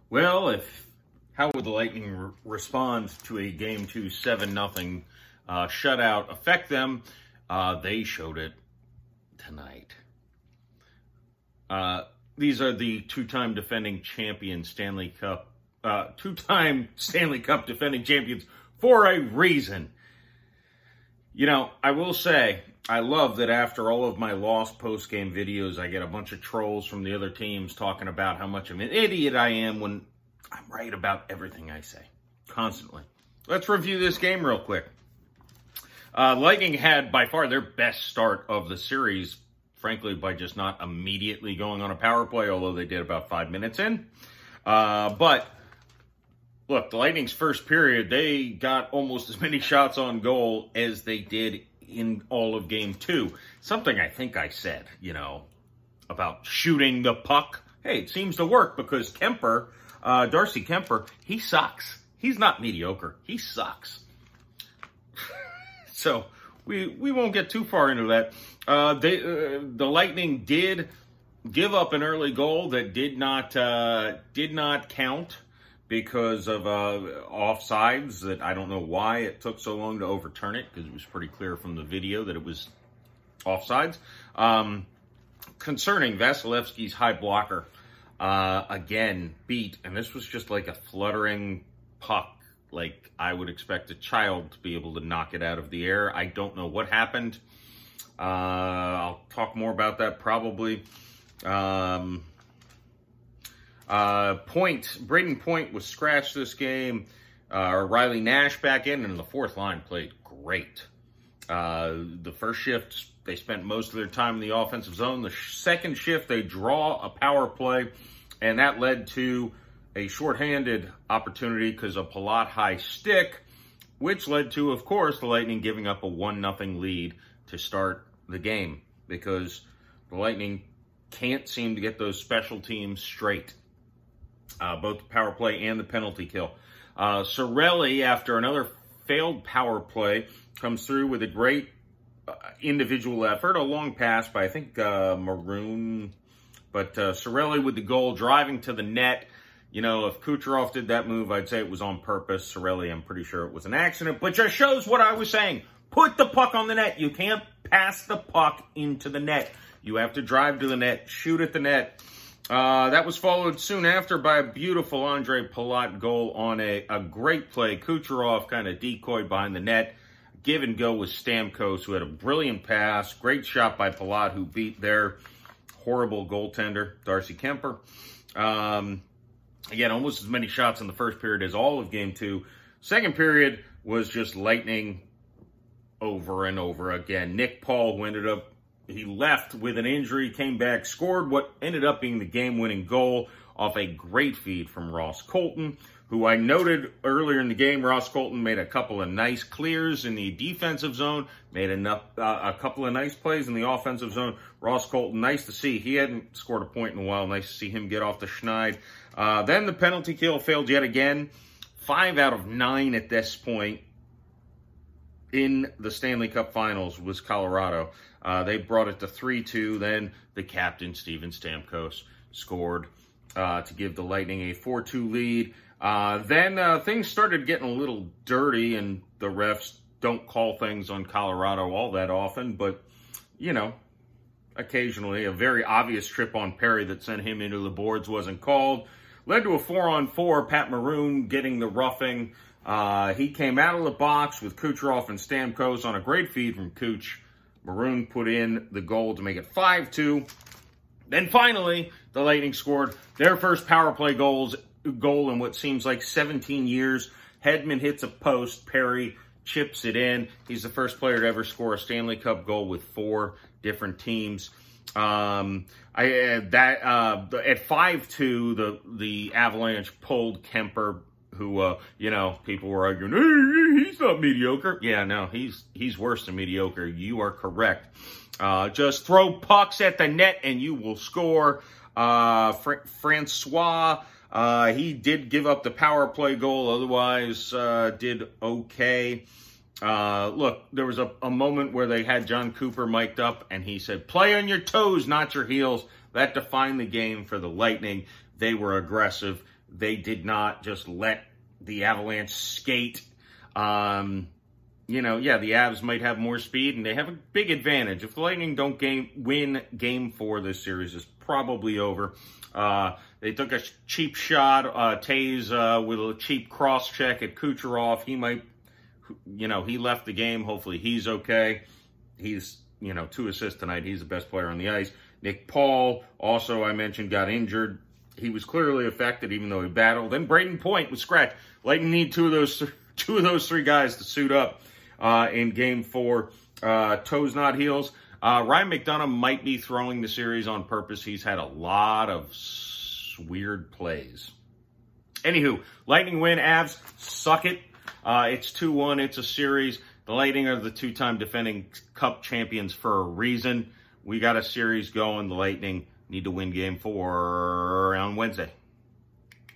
How would the Lightning respond to a Game 2 7-0 shutout affect them? They showed it tonight. These are the two-time defending champion Stanley Cup defending champions for a reason. You know, I will say, I love that after all of my lost post-game videos, I get a bunch of trolls from the other teams talking about how much of an idiot I am when I'm right about everything I say, constantly. Let's review this game real quick. Lightning had by far their best start of the series, frankly, by just not immediately going on a power play, although they did about 5 minutes in. But look, the Lightning's first period, they got almost as many shots on goal as they did in all of Game 2. Something I think I said, about shooting the puck. Hey, it seems to work because Kuemper, Darcy Kuemper, he sucks. He's not mediocre. He sucks. So we won't get too far into that. The Lightning did give up an early goal that did not count because of offsides. That I don't know why it took so long to overturn it, because it was pretty clear from the video that it was offsides. Concerning Vasilevsky's high blocker, again beat, and this was just like a fluttering puck, like I would expect a child to be able to knock it out of the air. I don't know what happened. I'll talk more about that probably. Braden Point was scratched this game. Riley Nash back in, and the fourth line played great. The first shift, they spent most of their time in the offensive zone. The second shift, they draw a power play, and that led to a shorthanded opportunity because of Palat high stick, which led to, of course, the Lightning giving up a 1-0 lead to start the game, because the Lightning can't seem to get those special teams straight, both the power play and the penalty kill. Cirelli, after another failed power play, comes through with a great individual effort, a long pass by, I think, Maroon, but Cirelli with the goal, driving to the net. If Kucherov did that move, I'd say it was on purpose. Cirelli, I'm pretty sure it was an accident, but just shows what I was saying. Put the puck on the net. You can't pass the puck into the net. You have to drive to the net, shoot at the net. That was followed soon after by a beautiful Andre Palat goal on a great play. Kucherov kind of decoyed behind the net. Give and go with Stamkos, who had a brilliant pass. Great shot by Palat, who beat their horrible goaltender, Darcy Kuemper. Again, almost as many shots in the first period as all of Game 2. Second period was just Lightning over and over again. Nick Paul, who he left with an injury, came back, scored what ended up being the game-winning goal off a great feed from Ross Colton, who I noted earlier in the game. Ross Colton made a couple of nice clears in the defensive zone, made a couple of nice plays in the offensive zone. Ross Colton, nice to see. He hadn't scored a point in a while. Nice to see him get off the schneid. Then the penalty kill failed yet again. 5 out of 9 at this point in the Stanley Cup Finals was Colorado. They brought it to 3-2. Then the captain, Steven Stamkos, scored to give the Lightning a 4-2 lead. Then things started getting a little dirty, and the refs don't call things on Colorado all that often, but, occasionally a very obvious trip on Perry that sent him into the boards wasn't called. Led to a 4-on-4, Pat Maroon getting the roughing. He came out of the box with Kucherov and Stamkos on a great feed from Kuch. Maroon put in the goal to make it 5-2. Then finally, the Lightning scored their first power play goal in what seems like 17 years. Hedman hits a post. Perry chips it in. He's the first player to ever score a Stanley Cup goal with 4 different teams. At 5-2, the Avalanche pulled Kuemper, who, people were arguing, hey, he's not mediocre. Yeah, no, he's worse than mediocre. You are correct. Just throw pucks at the net and you will score. Francois, he did give up the power play goal, otherwise did okay. Look, there was a moment where they had John Cooper mic'd up, and he said, play on your toes, not your heels. That defined the game for the Lightning. They were aggressive. they did not just let the Avalanche skate. You know, yeah, the Avs might have more speed, and they have a big advantage. If the Lightning don't win Game 4, this series is probably over. They took a cheap shot, Taves with a cheap cross-check at Kucherov. He might, you know, he left the game. Hopefully he's okay. He's, you know, 2 assists tonight. He's the best player on the ice. Nick Paul, also I mentioned, got injured. He was clearly affected, even though he battled. And Braden Point was scratched. Lightning need two of those 3 guys to suit up in Game 4. Toes, not heels. Ryan McDonagh might be throwing the series on purpose. He's had a lot of weird plays. Anywho, Lightning win. Avs, suck it. It's 2-1. It's a series. The Lightning are the 2-time defending Cup champions for a reason. We got a series going. The Lightning need to win Game 4 on Wednesday.